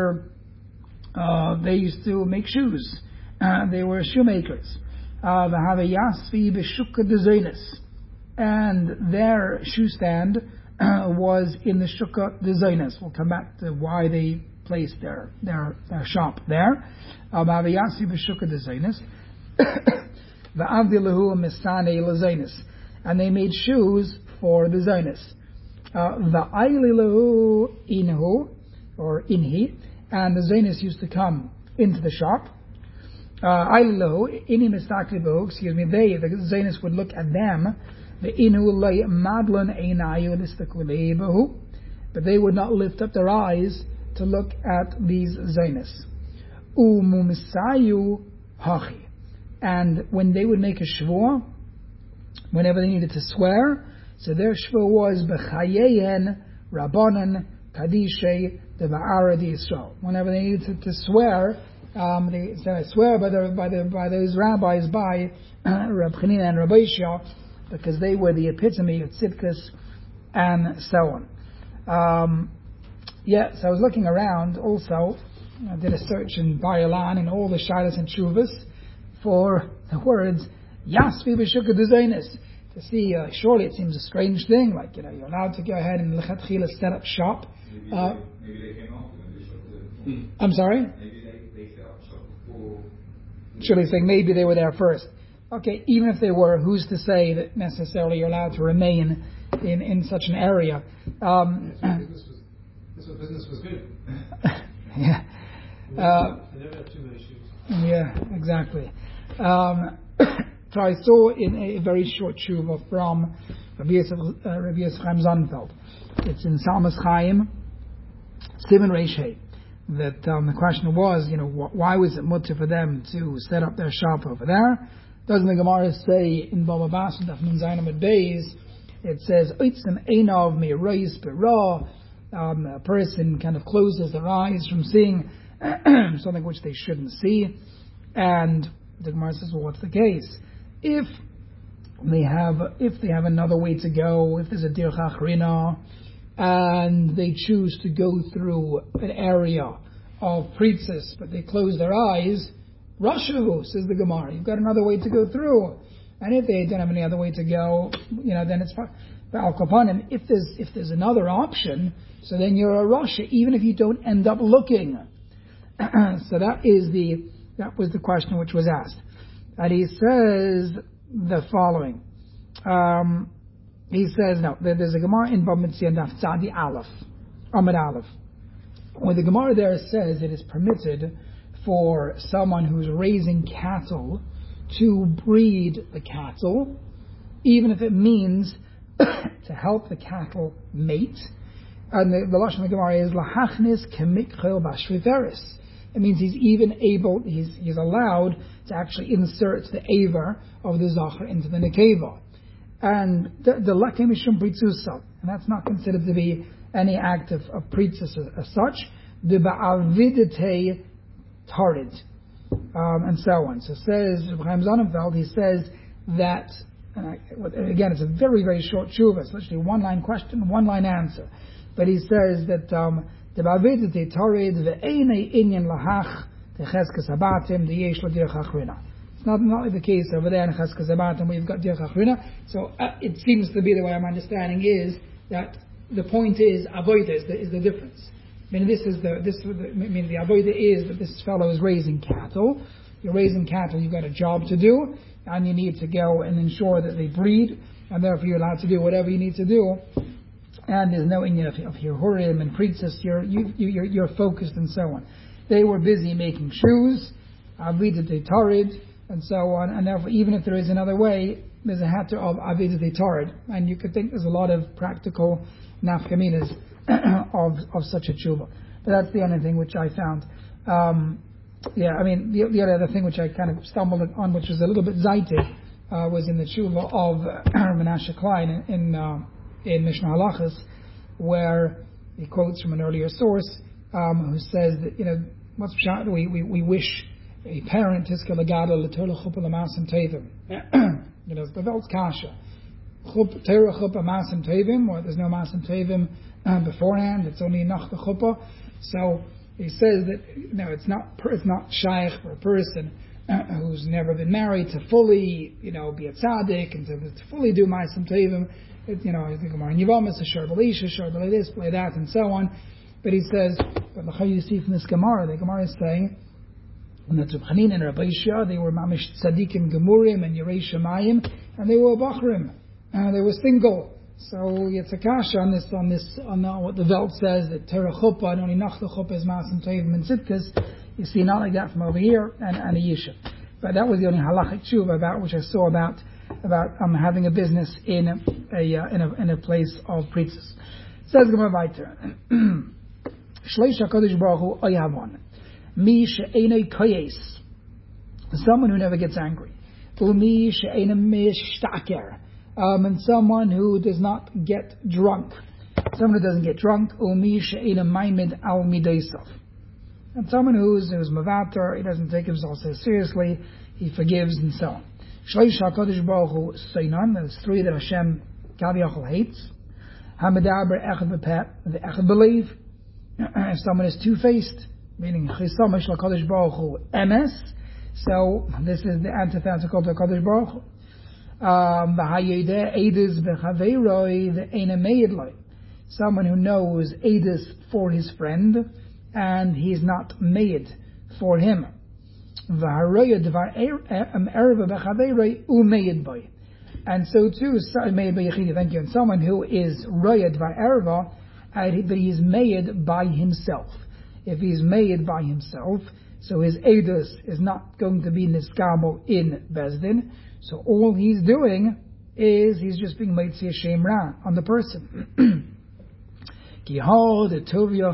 used to make shoes. They were shoemakers. V'have Yasvi B'Shukka Dezonis. And their shoe stand was in the Shukka Dezonis. We'll come back to why they placed their shop there. V'have Yasvi B'Shukka Dezonis. V'avdi Lahu Misane Lezonis. And they made shoes for the Zonis. V'ayli Lahu Inhu, or Inhi, and the Zonis used to come into the shop. The Zionist would look at them, but they would not lift up their eyes to look at these Zionists. And when they would make a shvur, whenever they needed to swear, so their shvur was b'chayeyen rabbanan kadishay deva'ara d'Yisrael. Whenever they needed to swear, they swear by those rabbis, by Rab Chanina and Rabbi Isha, because they were the epitome of tzidkus and so on. So I was looking around also. I did a search in Bayalan and all the Shilas and Shuvas for the words Yasvi b'Shukka Dezonis, to see. Surely it seems a strange thing. Like you're allowed to go ahead and lechatchila set up shop. Maybe they came off when they shut the. I'm sorry. Maybe they set up shop before. Surely saying maybe they were there first. Okay, even if they were, who's to say that necessarily you're allowed to remain in such an area? Business was good. Yeah. They never had too many shoes. Yeah, exactly. So I saw in a very short tshuva from Rabbi Yosef Chaim Sonnenfeld. It's in Salmas Chaim, Siman Reish Hey, that the question was, why was it mutter for them to set up their shop over there? Doesn't the Gemara say in Bava Basra, Daf Nun Zayin Amud Beis, it says, Oitzim Einav Me'Reis B'Ra, a person kind of closes their eyes from seeing something which they shouldn't see. And the Gemara says, well, what's the case? If if they have another way to go, if there's a Dirch Achrina, and they choose to go through an area of Pritzis, but they close their eyes, Rashahu, says the Gemara, you've got another way to go through. And if they don't have any other way to go, then it's fine. But Al Kapanim, if there's another option, so then you're a Rasha, even if you don't end up looking. So that was the question which was asked. And he says the following. He says, there's a Gemara in Bab Metzia Daf Tzadi Aleph, Amud Aleph, where the Gemara there says it is permitted for someone who's raising cattle to breed the cattle, even if it means to help the cattle mate. And the Lashon of the Gemara is lahachnis kemikchel bashviveris. It means he's allowed to actually insert the aver of the zachar into the nekeva. And the lakem mishum pritzusa, and that's not considered to be any act of pritzus as such. The ba'avidete tarid, and so on. So says Chaim Sonnenfeld, he says that, again, it's a very, very short tshuva. It's literally one line question, one line answer. But he says that the ba'avidete tarid ve'enei inyan lahach techeskas habatim deyesh lo dirch achrina. It's not like the case over there in Cheskas Habatim where you've got dirch achrina. So it seems to be the way I'm understanding is that the point is avoida is the difference. I mean, the avoida is that this fellow is raising cattle. You're raising cattle, you've got a job to do, and you need to go and ensure that they breed, and therefore you're allowed to do whatever you need to do. And there's no inyan of Yehurim and Pritzis. You're focused and so on. They were busy making shoes, Avidah de Tarid, and so on. And therefore, even if there is another way, there's a hatter of Avidah de Tarid, and you could think there's a lot of practical nafkaminas of such a tshuva. But that's the only thing which I found. The other thing which I kind of stumbled on, which was a little bit zaitig, was in the tshuva of Menashe Klein in Mishnah Halachas, where he quotes from an earlier source who says that what's pshat, we wish a parent tiska legada l'torah chuppah l'masim tevim. The Velt's kasha. Torah chuppah masim tevim, or there's no masim tevim beforehand. It's only nach the chuppah. So he says that it's not shaykh for a person who's never been married to fully be a tzaddik and to fully do masim tevim. I think Gemara in Yevamos, a sharbalisha, sharbali this, play that, and so on. But he says, but you see from this Gemara, the Gemara is saying that Reb Chanina and Rabbi Ishia, they were mamish tzaddikim gemurim and yerei shemayim, and they were bachrim, they were single. So it's a kasha on what the Velt says, that Torah chuppah and only nach the chuppah is masim tevim and tzidkas. You see not like that from over here and a yishuv. But that was the only halachic tshuva about which I saw about having a business in a place of pritzes. Says Gemara weiter. Shleish HaKadosh Baruch Hu Oyavon. Mi she'enei koyes. Someone who never gets angry. Umi she'enei mishtaker. And someone who does not get drunk. Someone who doesn't get drunk. Umi she'enei maimed al mideisav. And someone who's mavater, he doesn't take himself so seriously, he forgives and so on. Shleish HaKadosh Baruch Hu Seinan. There's three that Hashem Kaviyachol hates. Hamidaber echad b'peh, the echad believe. If someone is two-faced, meaning Chisamash LaKadosh Baruch Hu emes, so this is the antithetical to Kadosh Baruch Hu. B'hayedeh edus b'chaveiroi v'eina meidloi. Someone who knows edus for his friend, and he is not made for him. V'haroyed v'erva b'chaveiroi u'meid boy. And so too, made by Yechidi, thank you. And someone who is royed by erva, but he is made by himself. If he's made by himself, so his edus is not going to be niskamo in Bezdin. So all he's doing is he's just being made to Shem Ra on the person. Kihal the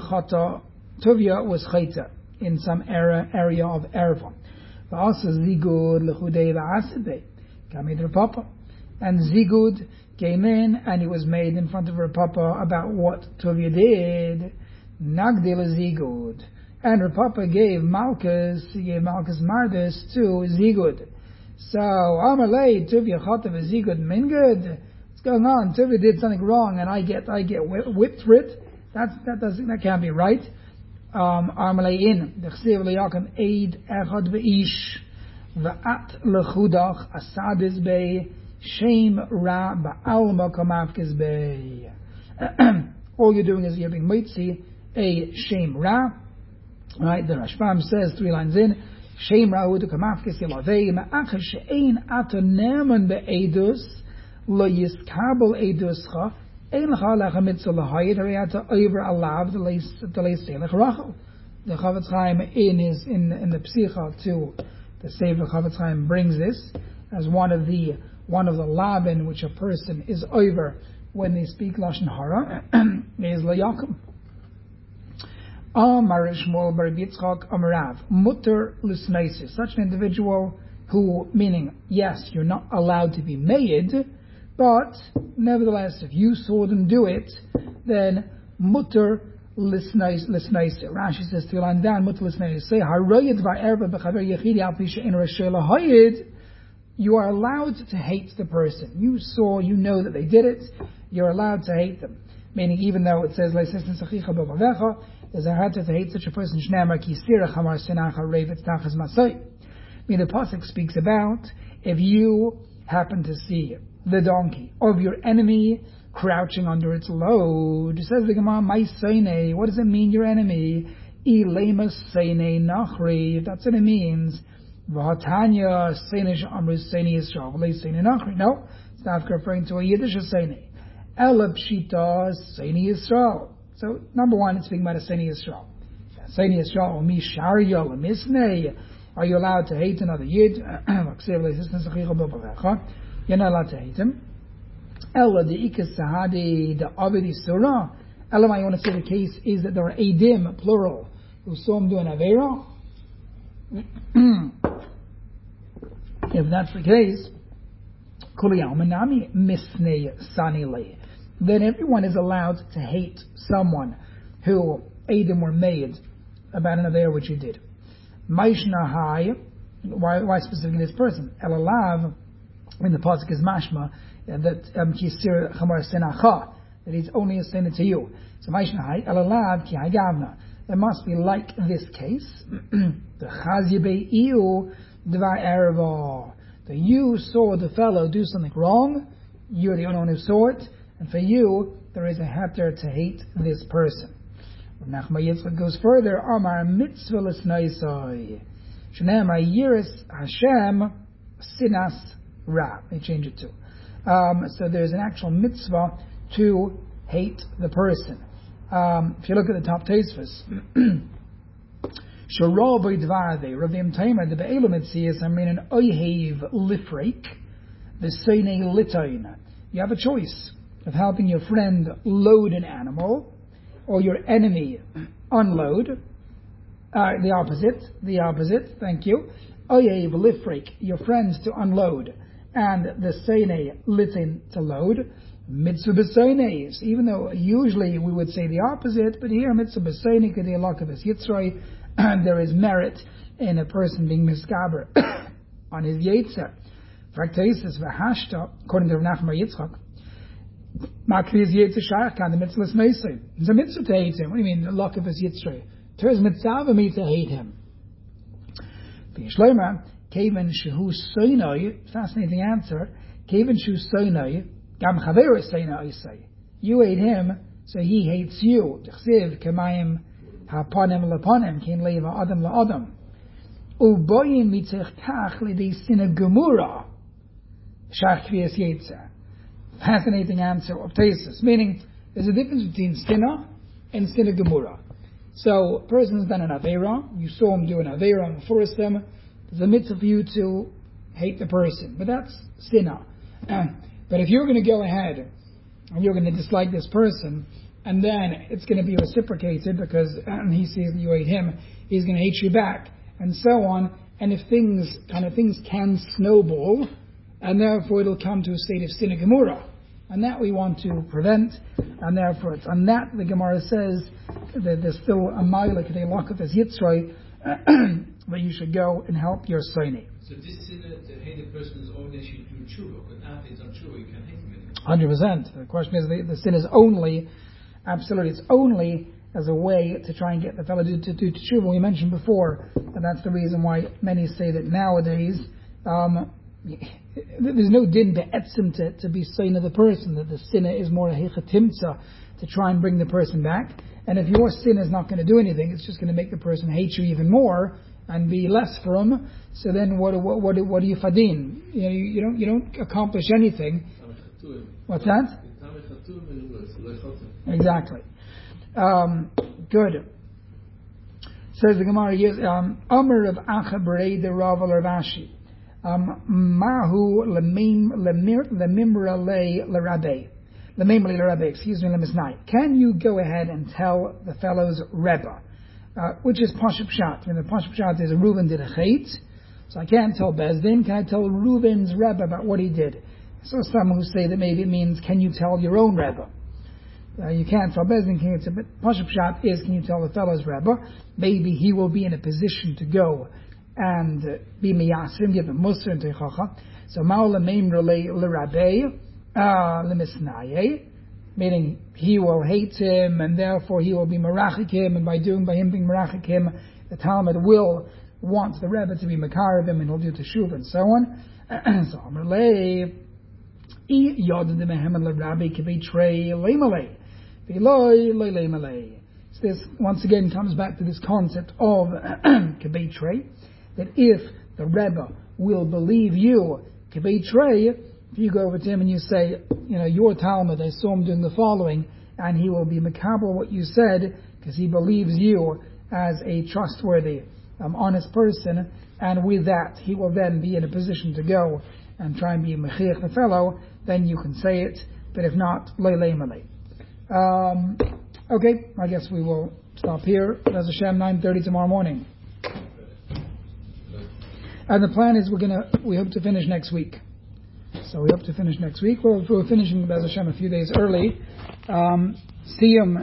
Tovia was chayta in some area of erva. V'asa zigud lechudei v'asidei kamid Papa. And Zigud came in and he was made in front of her papa about what Tovia did. Nagdil Zigud. And her papa gave Malchus Mardas to Zigud. So, Amalei, Tuvia Chotav is he good mingud? What's going on? Tuvia did something wrong and I get whipped for it. That can't be right. Amalei in. Dechsiv leyakim eid echad ve'ish. Va'at lechudach asadis bei. Shame ra ba'alma kamavkis bei. All you're doing is you're being mitzi a shame ra. Right? The Rashbam says 3 lines in. Shame ra hu kamavkis yelavei ma'ach she'ein atonemen be'edus lo yiskabel eduscha ein lecha lecha mitzvah lahayit hariyata over alav the leiselech rachel. The Chavetz Chaim in the Psicha to the Sefer Chavetz Chaim brings this as one of the labin which a person is over when they speak lashon hara is layakum. Amar Shmuel bar Yitzchak Amarav mutter l'sneisis. Such an individual who, meaning yes, you're not allowed to be made, but nevertheless, if you saw them do it, then mutter l'sneisis. Rashi says to line down mutter l'sneisis. Say haroyed va'erva b'chaver yechidi al pi she'en rashei lahayid. You are allowed to hate the person. You know that they did it. You're allowed to hate them. Meaning, even though it says, there's a heart to hate such a person. Meaning, the pasuk speaks about if you happen to see the donkey of your enemy crouching under its load. It says the Gemara, "My seine." What does it mean, your enemy? Ilema seine nachri. That's what it means. V'hatanya seinish amris seini Yisrael v'lei seini nachri. No, it's not referring to a Yiddish seini. Ela pshita seini Yisrael. So number one, it's speaking about a seini Yisrael. Seini Yisrael mi sharya lemisnei. Are you allowed to hate another Yid? You're not allowed to hate him. Ela the ikas sahadi the avidi surah. Ela, I want to say the case is that there are edim plural who saw him do an avera. If that's the case, then everyone is allowed to hate someone who edim were made about an affair which you did. Why specifically this person? Elalav, in the pasuk is mashma that kisir chamar senacha, that he's only a sinner to you. So mashna hai elalav ki hagavna. It must be like this case. The chazibei iu dvar erva. That you saw the fellow do something wrong, you're the only one who saw it, and for you, there is a heter to hate this person. Nachma Yitzchak goes further, Amar mitzvah l'snaisai. Shneimar yiras Hashem sinas ra. They change it to. So there's an actual mitzvah to hate the person. If you look at the top Tosfos, Shoro b'dvarde Ravim Tamer the be'elu mitzias an oyhev lifreik the seinei litayin. You have a choice of helping your friend load an animal or your enemy unload. The opposite. Thank you. Oyhev lifreik, your friends to unload, and the seinei litin to load. Mitzvah b'seineis, even though usually we would say the opposite, but here mitzvah b'seinei kedei lakavis yitzroi. There is merit in a person being miskaber on his yetzer. Fraktesis v'hashta, according to Rav Nachman Yitzchak, makriz yetzer shayach kan the mitzvah meisei. It's a mitzvah to hate him. What do you mean, the luck of his yitzrei? There's mitzvah me to hate him. V'yishloima, keven shehu soinoi, fascinating answer, keven shehu soinoi, gam chaveru soinoi say. You hate him, so he hates you. T'chsiv kemayim haponim leponim, kin leiva adam laadam. Uboyim mitzich tach lidei sina gemura. Shach kriyas yetzer. Fascinating answer of Tosfos. Meaning, there's a difference between sina and sina gemura. So, a person has done an avera, you saw him do an avera and forced them, there's a mitzvah for you to hate the person. But that's sina. But if you're going to go ahead and you're going to dislike this person, and then it's going to be reciprocated because he sees that you hate him, he's going to hate you back, and so on. And if things can snowball, and therefore it'll come to a state of sina gemura, and that we want to prevent, and therefore it's on that the Gemara says that there's still a mile kedei lakav as yitzroi, but you should go and help your soini. So So this sinner, to hate a person is only if you do tshuva. But after it's on tshuva, you can't hate him anymore. 100%. The question is, the sin is only, absolutely, it's only as a way to try and get the fellow to do tshuva. We mentioned before, and that's the reason why many say that nowadays, there's no din be'etzim to be saying to the person, that the sinner is more a hechatimtza to try and bring the person back. And if your sin is not going to do anything, it's just going to make the person hate you even more and be less from. So then what do you fadin? You don't accomplish anything. What's that? Exactly. Good. Says the Gemara, yes, Amr of Achabrei de Rav al-Ravashi. Mahu lemimra le Rabbe. Excuse me, lemisnai. Can you go ahead and tell the fellow's Rebbe, which is Pashup Pshat? I mean, the Pashup Pshat is Reuven did a chait, so I can't tell Bezdin. Can I tell Reuven's Rebbe about what he did? So some who say that maybe it means, can you tell your own Rebbe? You can't tell Bezdin, can you tell, but Pashup Pshat is, can you tell the fellow's Rebbe? Maybe he will be in a position to go and be miyasrim, give a musr and teichacha. So ma'ola meimra le Rabbe, lemisnaye, meaning he will hate him and therefore he will be merachik him, and by him being merachik him, the Talmud will want the Rebbe to be makar of him and he'll do teshuv and so on. So Amrlei yod de mehem le Rabbe kibitray leimalei v'loi leimalei. So this once again comes back to this concept of kibitray, that if the Rebbe will believe you, kibitray, if you go over to him and you say, your Talmud, I saw him doing the following, and he will be makabel what you said, because he believes you as a trustworthy, honest person, and with that, he will then be in a position to go and try and be mechiach the fellow, then you can say it, but if not, lei malei. Okay, I guess we will stop here. Bez Hashem, 9:30 tomorrow morning. And the plan is we hope to finish next week. So we hope to finish next week. We're finishing Bez Hashem a few days early. Siyum